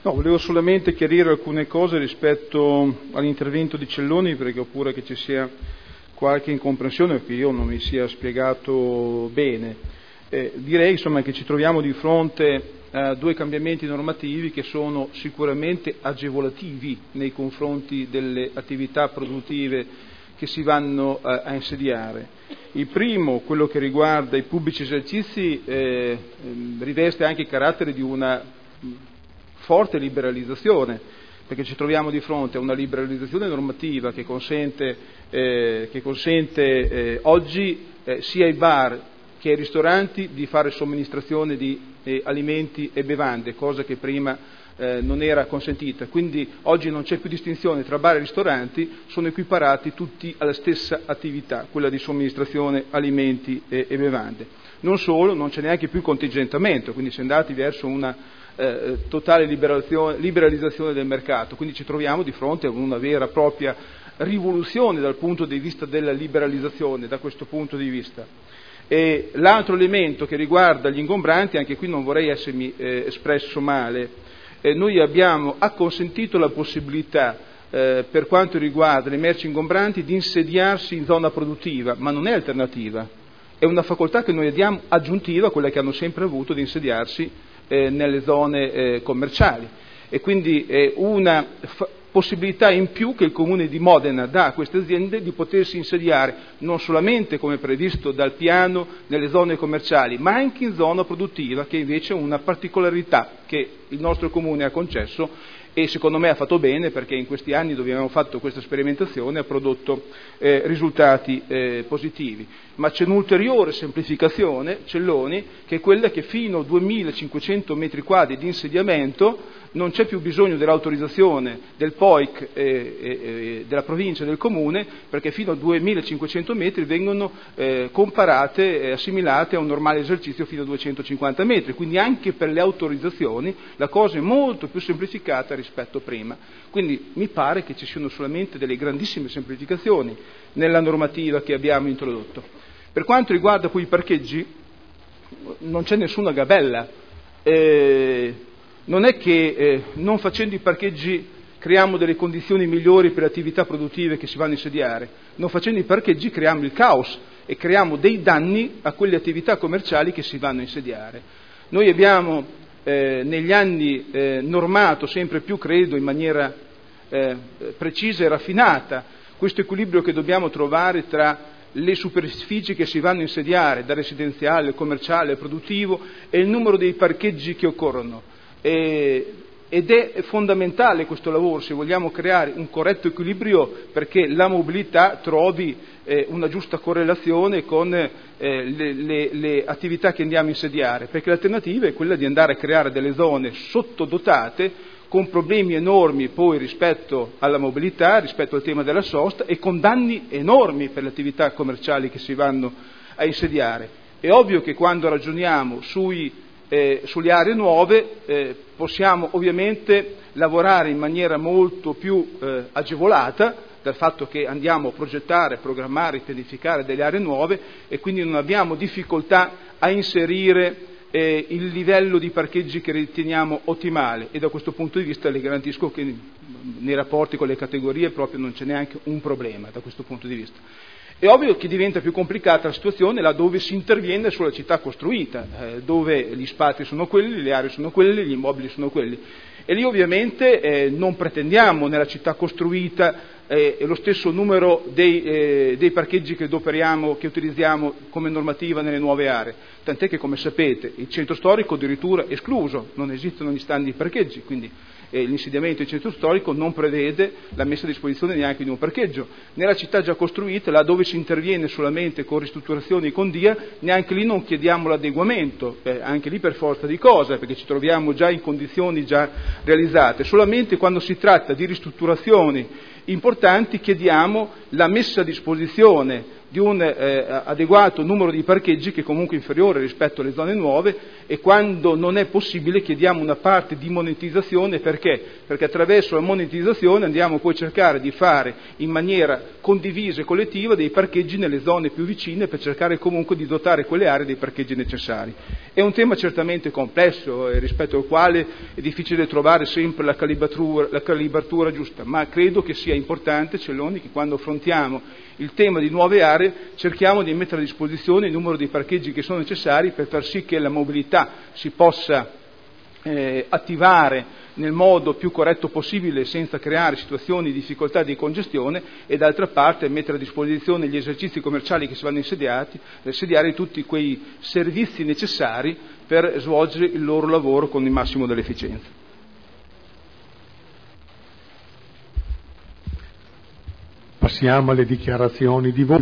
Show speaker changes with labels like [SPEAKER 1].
[SPEAKER 1] No, volevo solamente chiarire alcune cose rispetto all'intervento di Celloni, perché ho paura che ci sia qualche incomprensione o che io non mi sia spiegato bene. Direi insomma che ci troviamo di fronte a due cambiamenti normativi che sono sicuramente agevolativi nei confronti delle attività produttive che si vanno a insediare. Il primo, quello che riguarda i pubblici esercizi, riveste anche il carattere di una forte liberalizzazione, perché ci troviamo di fronte a una liberalizzazione normativa che consente oggi sia ai bar che ai ristoranti di fare somministrazione di alimenti e bevande, cosa che prima non era consentita. Quindi oggi non c'è più distinzione tra bar e ristoranti, sono equiparati tutti alla stessa attività, quella di somministrazione alimenti e bevande. Non solo, non c'è neanche più il contingentamento, quindi si è andati verso una totale liberalizzazione del mercato, quindi ci troviamo di fronte a una vera e propria rivoluzione dal punto di vista della liberalizzazione, da questo punto di vista. E l'altro elemento che riguarda gli ingombranti, anche qui non vorrei essermi espresso male, noi abbiamo acconsentito la possibilità per quanto riguarda le merci ingombranti di insediarsi in zona produttiva, ma non è alternativa, è una facoltà che noi diamo aggiuntiva a quella che hanno sempre avuto di insediarsi nelle zone commerciali, e quindi è una possibilità in più che il Comune di Modena dà a queste aziende di potersi insediare non solamente come previsto dal piano nelle zone commerciali, ma anche in zona produttiva, che invece è una particolarità che il nostro Comune ha concesso e secondo me ha fatto bene, perché in questi anni dove abbiamo fatto questa sperimentazione ha prodotto risultati positivi. Ma c'è un'ulteriore semplificazione, Celloni, che è quella che fino a 2.500 metri quadri di insediamento non c'è più bisogno dell'autorizzazione del POIC della provincia e del comune, perché fino a 2.500 metri vengono comparate e assimilate a un normale esercizio fino a 250 metri, quindi anche per le autorizzazioni la cosa è molto più semplificata rispetto a prima. Quindi mi pare che ci siano solamente delle grandissime semplificazioni nella normativa che abbiamo introdotto. Per quanto riguarda poi i parcheggi, non c'è nessuna gabella. Non è che non facendo i parcheggi creiamo delle condizioni migliori per le attività produttive che si vanno a insediare, non facendo i parcheggi creiamo il caos e creiamo dei danni a quelle attività commerciali che si vanno a insediare. Noi abbiamo negli anni normato sempre più, credo, in maniera precisa e raffinata questo equilibrio che dobbiamo trovare tra le superfici che si vanno a insediare, da residenziale, al commerciale, al produttivo, e il numero dei parcheggi che occorrono. Ed è fondamentale questo lavoro se vogliamo creare un corretto equilibrio, perché la mobilità trovi una giusta correlazione con le attività che andiamo a insediare, perché l'alternativa è quella di andare a creare delle zone sottodotate con problemi enormi poi rispetto alla mobilità, rispetto al tema della sosta, e con danni enormi per le attività commerciali che si vanno a insediare. È ovvio che quando ragioniamo sulle aree nuove possiamo ovviamente lavorare in maniera molto più agevolata dal fatto che andiamo a progettare, programmare e pianificare delle aree nuove, e quindi non abbiamo difficoltà a inserire il livello di parcheggi che riteniamo ottimale, e da questo punto di vista le garantisco che nei rapporti con le categorie proprio non c'è neanche un problema da questo punto di vista. È ovvio che diventa più complicata la situazione là dove si interviene sulla città costruita, dove gli spazi sono quelli, le aree sono quelle, gli immobili sono quelli. E lì ovviamente non pretendiamo nella città costruita lo stesso numero dei parcheggi che utilizziamo come normativa nelle nuove aree, tant'è che, come sapete, il centro storico addirittura è escluso, non esistono gli stand di parcheggi, quindi l'insediamento del centro storico non prevede la messa a disposizione neanche di un parcheggio. Nella città già costruita, là dove si interviene solamente con ristrutturazioni e con DIA, neanche lì non chiediamo l'adeguamento, anche lì per forza di cosa, perché ci troviamo già in condizioni già realizzate. Solamente quando si tratta di ristrutturazioni importanti chiediamo la messa a disposizione di un adeguato numero di parcheggi, che è comunque inferiore rispetto alle zone nuove, e quando non è possibile chiediamo una parte di monetizzazione. Perché? Perché attraverso la monetizzazione andiamo poi a cercare di fare in maniera condivisa e collettiva dei parcheggi nelle zone più vicine, per cercare comunque di dotare quelle aree dei parcheggi necessari. È un tema certamente complesso, rispetto al quale è difficile trovare sempre la calibratura giusta, ma credo che sia importante, Celloni, che quando affrontiamo il tema di nuove aree cerchiamo di mettere a disposizione il numero di parcheggi che sono necessari per far sì che la mobilità si possa attivare nel modo più corretto possibile, senza creare situazioni di difficoltà di congestione, e d'altra parte mettere a disposizione gli esercizi commerciali che si vanno a insediare tutti quei servizi necessari per svolgere il loro lavoro con il massimo dell'efficienza.
[SPEAKER 2] Passiamo alle dichiarazioni di voto.